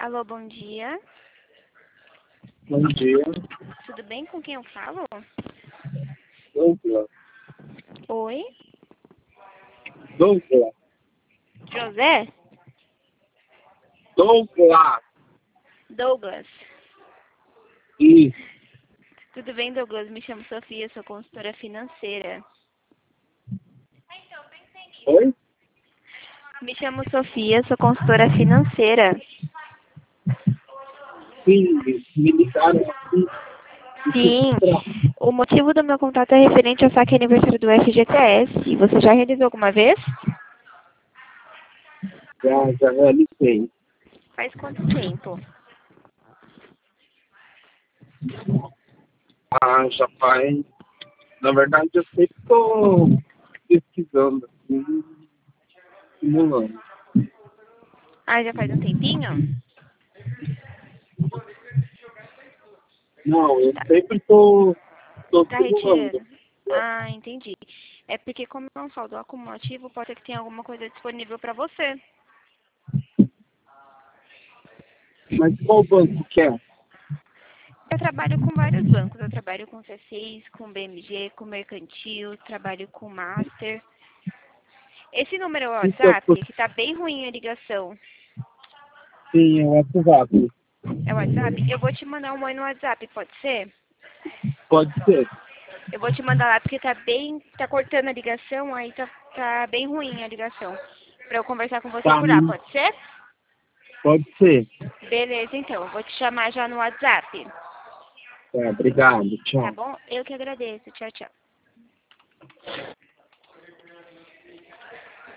Alô, bom dia. Bom dia, Tudo bem? Com quem eu falo? Douglas. Oi? Douglas. José? Douglas. Douglas. Isso. Tudo bem, Douglas? Me chamo Sofia, sou consultora financeira. Oi? Me chamo Sofia, sou consultora financeira. Sim, me ligaram aqui. Sim, o motivo do meu contato é referente ao saque aniversário do FGTS. Você já realizou alguma vez? Já realizei. Faz quanto tempo? Já faz. Na verdade, eu sempre estou pesquisando, assim, simulando. Ah, já faz um tempinho? Não, eu sempre estou Tá simulando. retirando. Ah, entendi. É porque como é um saldo acumulativo, pode ser que tenha alguma coisa disponível para você. Mas qual banco que é? Eu trabalho com vários bancos. Eu trabalho com C6, com BMG, com Mercantil, trabalho com Master. Esse número é o Então, WhatsApp, que tá bem ruim a ligação. sim, é o WhatsApp. É o WhatsApp? Eu vou te mandar um oi no WhatsApp, pode ser? Pode ser. Eu vou te mandar lá porque tá cortando a ligação, aí tá bem ruim a ligação. Pra eu conversar com você Tá, por lá, pode ser? pode ser. Beleza, então. Eu vou te chamar já no WhatsApp. Obrigado. Tá Tchau. bom? Eu que agradeço. Tchau, tchau.